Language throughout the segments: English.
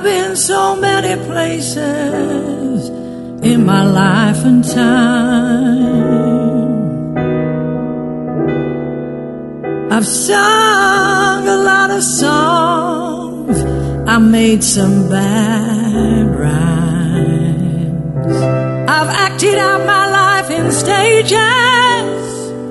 been so many places in my life and time. I've sung a lot of songs, I made some bad rhymes. I've acted out my life in stages,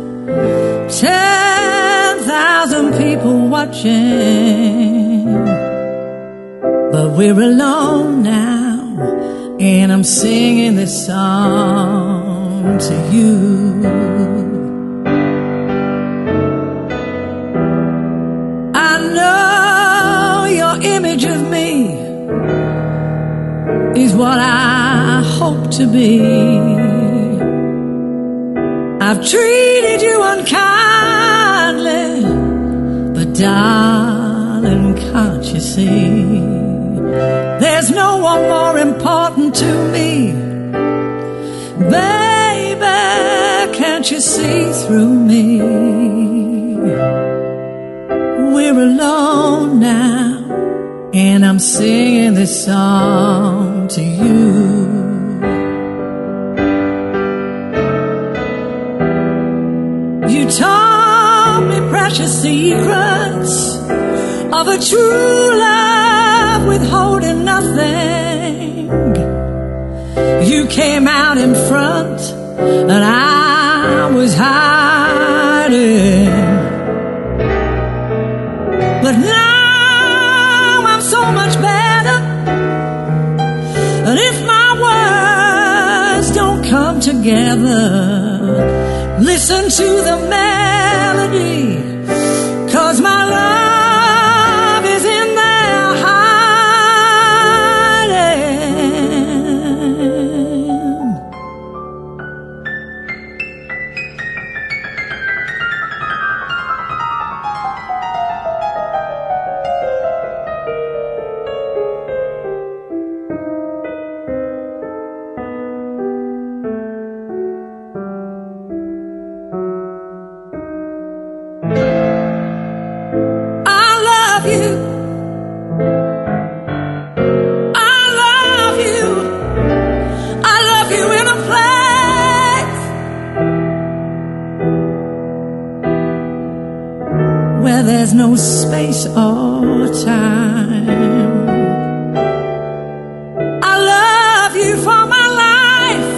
10,000 people watching. But we're alone now, and I'm singing this song to you. I know your image of me is what I hope to be. I've treated you unkindly, but darling, can't you see? There's no one more important to me. Baby, can't you see through me? We're alone now, and I'm singing this song to you. You taught me precious secrets of a true love withholding nothing. You came out in front and I was hiding. But now I'm so much better, and if my words don't come together, listen to the melody, 'cause my love is in there hiding. There's no space or time. I love you for my life.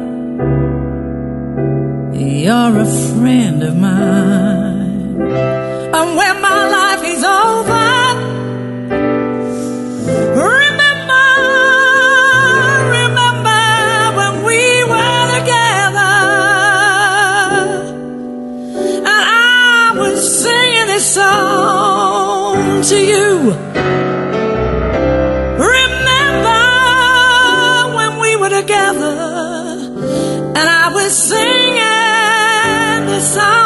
You're a friend of mine. And when my life is over, remember when we were together, and I was singing this song to you. Remember when we were together, and I was singing this song